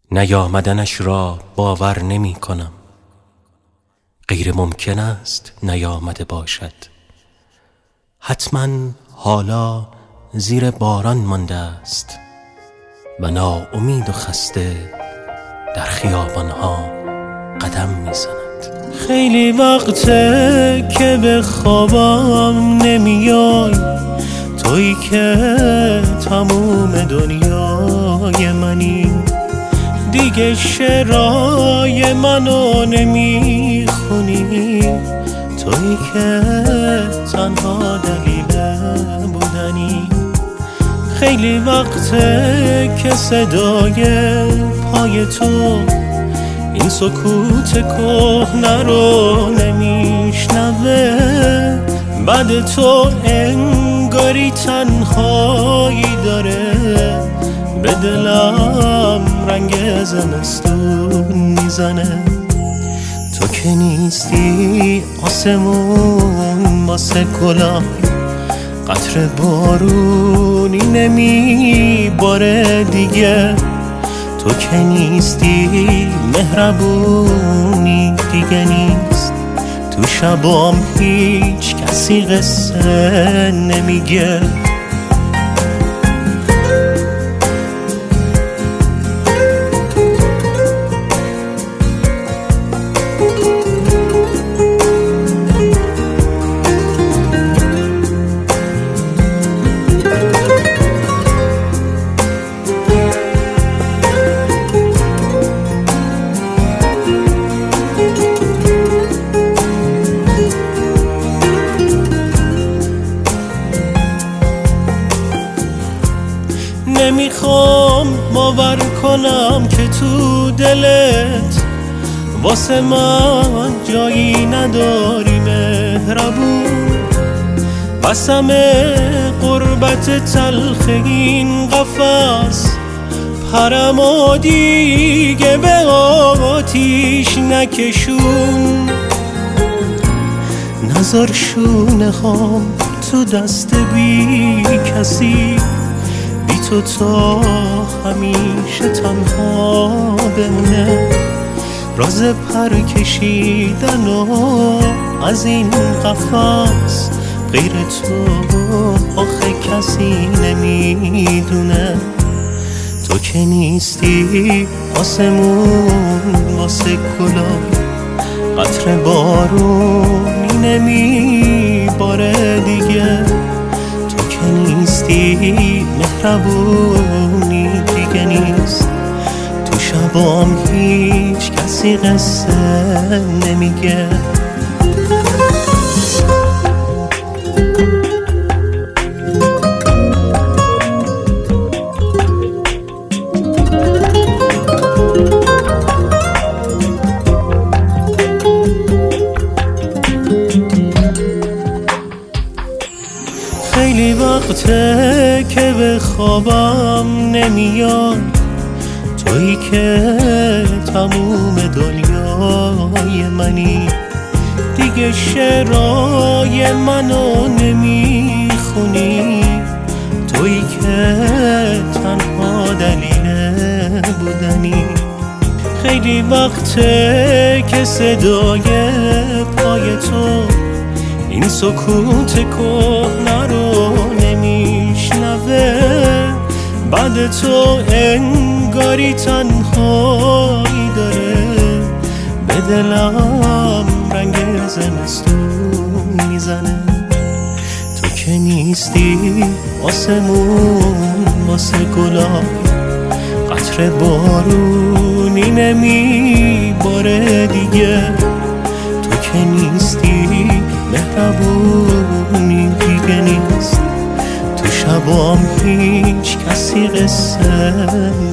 نیامدنش را باور نمی کنم. غیر ممکن است نیامده باشد. حتما حالا زیر باران مانده است و ناامید و خسته در خیابانها قدم میزند. خیلی وقته که به خوابم نمیای، تویی که تموم دنیای منی. دیگه شعرهای منو نمیخونی، تویی که تنها دلیل بودنی. خیلی وقته که صدای پای تو این سکوت کهنه رو نمیشنوه. بعد تو انگاری تنهایی داره، به دلم رنگ زمستون میزنه. تو که نیستی آسمون واسه گلا، قطر بارونی نمیباره دیگه. تو که نیستی مهربونی دیگه نیست. تو شبام هیچ کسی قصه نمیگه. نمیخوام باور کنم که تو دلت واسه من جایی نداری مهربون. قسم قربت تلخ این قفس، پرمو دیگه به آتیش نکشون. نذار شونه هام تو دست بی کسی، تو تا همیشه تنها بمونه. راز پر کشیدن و از این قفس، غیر تو آخه کسی نمیدونه. تو که نیستی آسمون واسه گلا، قطر بارونی نمیباره دیگه. تو که نیستی مهربونی دیگه نیست. تو شبام هیچ کسی قصه نمیگه. خیلی وقته که به خوابم نمیای، تویی که تموم دنیای منی. دیگه شعرهای منو نمیخونی، تویی که تنها دلیل بودنی. خیلی وقته که صدای پای تو این سکوت کهنه رو نمیشنوه. بعد تو انگاری تنهایی داره، به دلم رنگ زمستون میزنه. تو که نیستی آسمون واسه گلا، قطر بارونی نمیباره دیگه. تو که نیستی مهربونی دیگه نیست. تو شبام هیچ کسی قصه